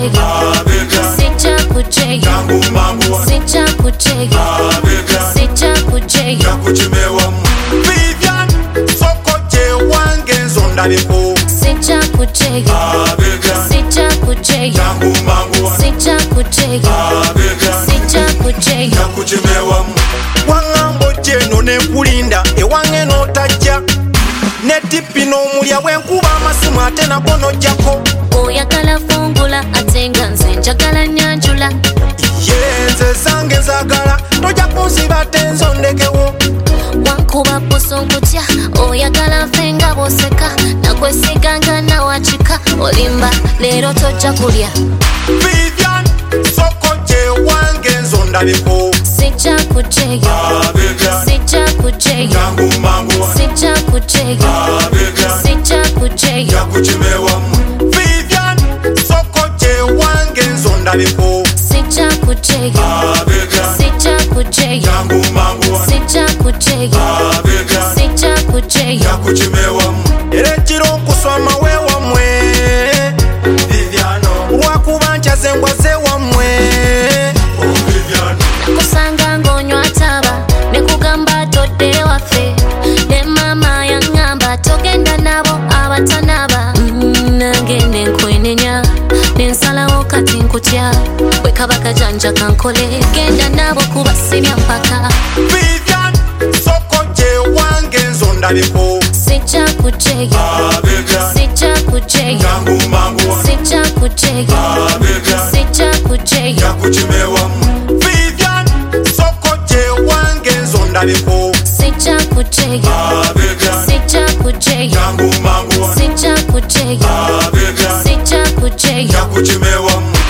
Abega sijja kujeyo Jangu mangu sijja kujeyo Abega sijja kujeyo Yakuchimewamu Vivian Soko je wange nzondabiko sijja kujeyo Abega sijja kujeyo Jangu mangu sijja kujeyo Abega sijja kujeyo Yakuchimewamu Wangambo jeno nekulinda ewange notajja Netipi n'omulya bwenkuba amasimu ate nako nojjako oyagala fungula ate nga nze njagala nyanjula yenze zange nzagala tojja kunsiba te nzondekewo wankuba buso nkutya oyagala nfe nga bwoseka nakwesiganga nawakika olimba leero tojja kulya Vivian Soko je wange nzondabiko sijja kujeyo Abega sijja kujeyo Jangu mangu sijja kujeyo Abega sijja kujeyo Yakuchimewamu Vivian Soko je wange nzondabiko sijja kujeyo Abega sijja kujeyo Jangu mangu sijja kujeyo Abega sijja kujeyo Yakuchimewamu era ekiro nkuswama weewamwe Viviano lwakuba nkyaze ngwaze wammwe Vivian nakusanga ng'onywa taba nekugamba todde waffe ne maama yaŋŋamba togenda nabo abatanaba nange nenkwenenya nensalawo kati nkutya bwe kaba kajanja kankole genda nabo kubasimya mpaka Vivian Soko je wange nzondabiko sijja kujeyo Abega sijja kujeyo Jangu mangu sijja kujeyo Abega sijja kujeyo Yakuchimewamu Vivian Soko je wange nzondabiko sijja kujeyo Abega sijja kujeyo Jangu mangu sijja kujeyo Abega sijja kujeyo Yakuchimewamu